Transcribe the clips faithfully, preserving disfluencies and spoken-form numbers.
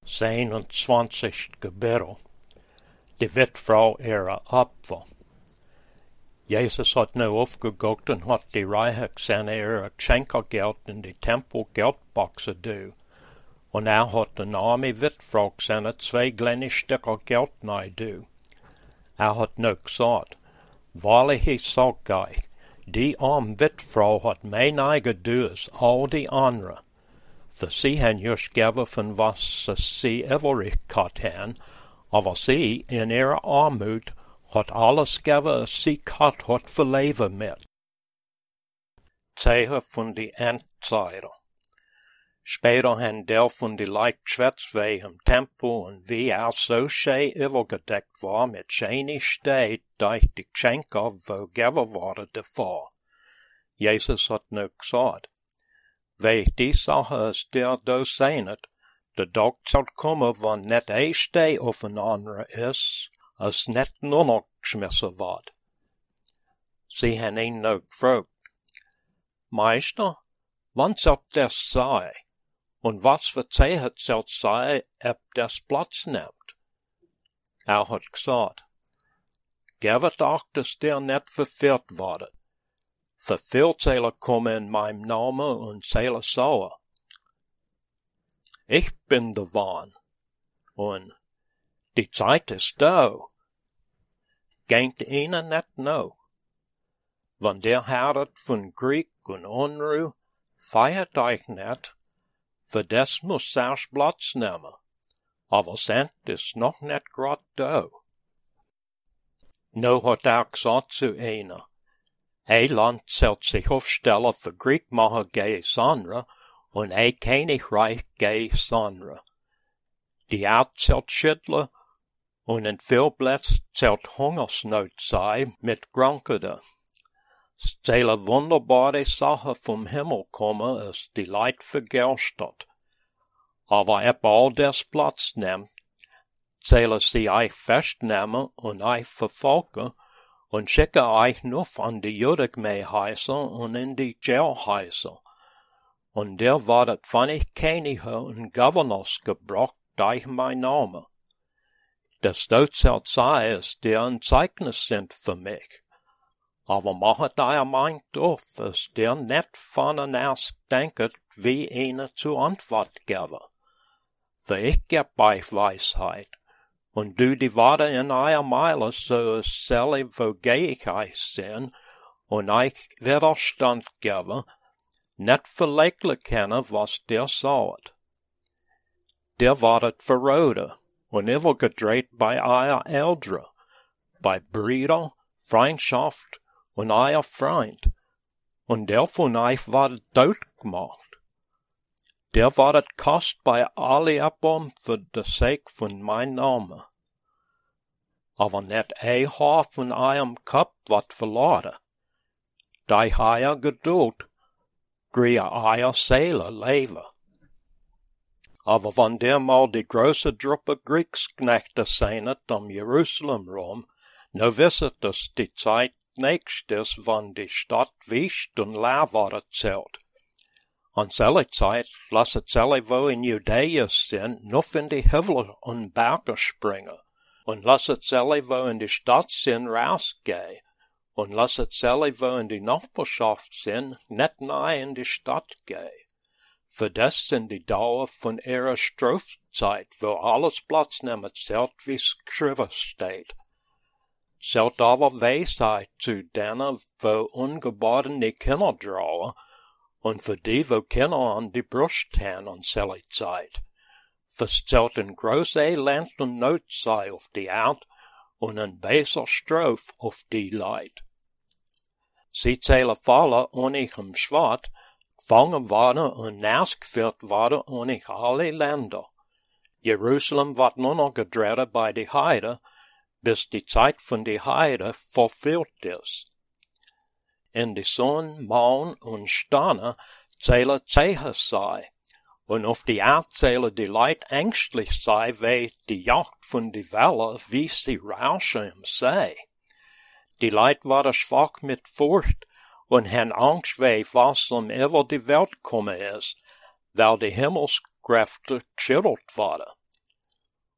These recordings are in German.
zehnundzwanzig Kapitel. Die Witfrau ihre Opfer. Jezus had nu opgegokt en had die rijksten ihre Geschenkergeld in die Tempelgeldboxen doen. En hij had de arme Witfrau seine twee kleine Stücker Geld naai doen. Hij had nu gezegd, waarlijk ik zeg gij, die arme Witfrau had mijn eigen doen als al die anderen. For sie han just geven van wat sie everig gehad han, aber sie in ihrer armoed had alles geven als sie gehad had voor leven met. Zeichen van die Endzijde. Später han der von die Leid geschwätzt wegen im Tempel und wie er so schön übergedeckt war mit schöne Steine durch die Geschenke, wo gegeben worden davor. Jesus hat nu gesagt, Wei die Sache is der do seinet, de dag zal komen wann net een stee of een andere is, als net nonner geschmissen wordt. Sie han een nu gevraagd, Meister, wann zult des sei, und was verzehet zult sei, eb des Platz neemt? Er hat gesagt, gevet auch, dass der net verfehlt worden. Verveel zullen komen in mijn namen en zullen zeggen, ich bin de Waan, en die Zeit is da. Gengt ihnen net nou, want der herdet van Griek en onruh, feiert euch net, für des muss zelfs Platz nemen, aber sent is nog net grad da. Nou hat er gesagt zu einer, Ein Land zelt sich aufstellen für Griekmacher gegen andere und ein Königreich gegen andere. Die Erde zelt schütteln und in viel Plätzen zelt Hungersnot sein mit Krankheiten. Es zählen wunderbare Sachen vom Himmel kommen, als die Leid vergerstet. Aber ob all das Platz nimmt, zählen sie euch festnehmen und euch verfolgen, und schicke euch nur an die Judengemeehäuser und in die Jailhäuser. Und der wartet von ich Könige und Governors gebracht durch mein Name. Das dort zelt sei es, der ein Zeugnis sind für mich. Aber machet euer Mind auf, es der net von en erst denket, wie eine zu Antwort gebe. Für ich geb euch Weisheit. Und du die Worte in euer Meile, so es soll wo geh ich euch sein, und euch Widerstand geben, net verleglich kennen, was der sagt. Der wartet verrode, und übergedreht bei euer Ältere, bei Brüder, Freundschaft und euer Freund, und der von euch wartet tot gemacht. Der wartet kost bei alle Abom für de Sake von mein Name. Aber net ein Haar von eurem Kopf wat verloren. Die euer Geduld, grie euer Seele leben. Aber wenn der mal die große Gruppe Kriegsknechte seinet um Jerusalem rum, no wisset, dass die Zeit nächst ist, wann die Stadt wischt und leer worden zählt. An selle Zeit lasset selle wo in Judäa sind, nuff in die Hügel und Berge springen, und lasset selle wo in die Stadt sind rausgehen, und lasset selle wo in die Nachbarschaft sind, net nahe in die Stadt gehen. Für das sind die Dauer von ihrer Strafzeit, wo alles Platz nimmt, zählt wie's geschrieben steht. Zählt aber Weisheit zu denen, wo ungeborene Kinder drauen, und für die, wo Kinder an die Brust haben an selle Zeit. Verzählt ein groß Elend und Not sei auf die Erd und ein besser Strof auf die Leid. Sie zählen Falle und ich im Schwert, gefangen worden und nassgeführt worden und ich alle Länder. Jerusalem wird nur noch gedreht bei die Heide, bis die Zeit von die Heide verfüllt ist. In die Sonne, Mond und Sterne zählen Zeichen sei, und auf die Erde zählen die Leute ängstlich sei, wie die Jagd von die Welle, wie sie rauschen im See. Die Leute waren schwach mit Furcht und haben Angst, wie was um über die Welt kommen ist, weil die Himmelskräfte geschüttelt waren.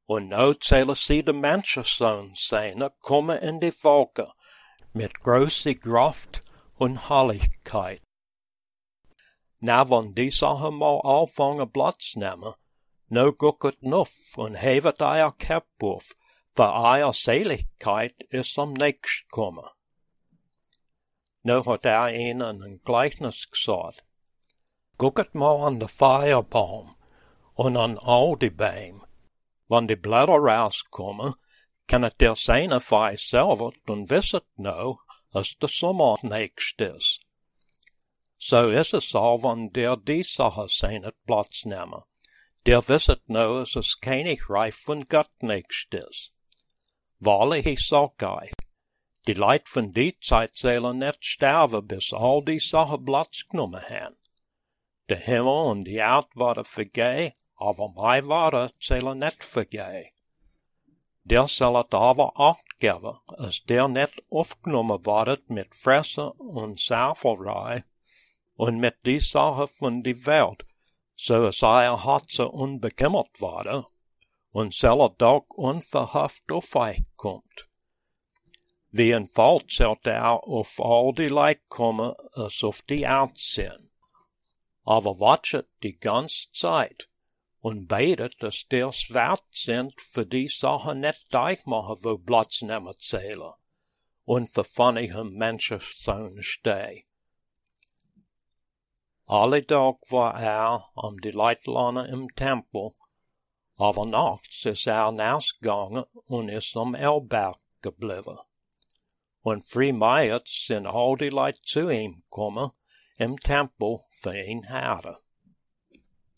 und nou zähle sie de Menschensohn seine komme in die Wolken mit große Kraft und Herrlichkeit. Na, wann die Sache mal anfangen Platz nehmen, nou gucket nuff und hevet eier Kap auf, für eier Seligkeit is am nächst komme. Nou hat er ihnen ein Gleichnis gesagt. Gucket mal an de Feierbaum und an all die Bäume. Wann die Blätter rauskommen, kann het der seine für selber und wisset nou, als de Sommer nächst is. So is es auch, wann der die Sache seine Platz nehmen. Der wisset nou, als es Königreich von Gott nächst is. Wahrlich, ich sag euch, die Leid von die Zeit sollen nicht sterben, bis all die Sachen Platz genommen haben. Der Himmel und die Erde werden vergehen, aber mein Worte sollen nicht vergehen. Der soll het aber acht geben, als der nicht aufgenommen wird mit Fressen und Sauferei und mit die Sache von die Welt, so es euer Herzen unbekümmert werden und seller Tag unverhofft auf euch kommt. Wie ein Fall zählt er auf all die Leid kommen, als auf die Erde sind. Aber watschet die ganze Zeit und betet, dass ders wert sind, für die Sache nicht durchmachen, wo Platz nehmen zählen und für von ihrem Menschensohn stehen. Alle Tag war er am die Leitlane im Tempel, aber nachts ist er nausgegangen und ist am Erberg geblieben. Und frühmorgens sind all die Leute zu ihm gekommen, im Tempel für ihn Herren.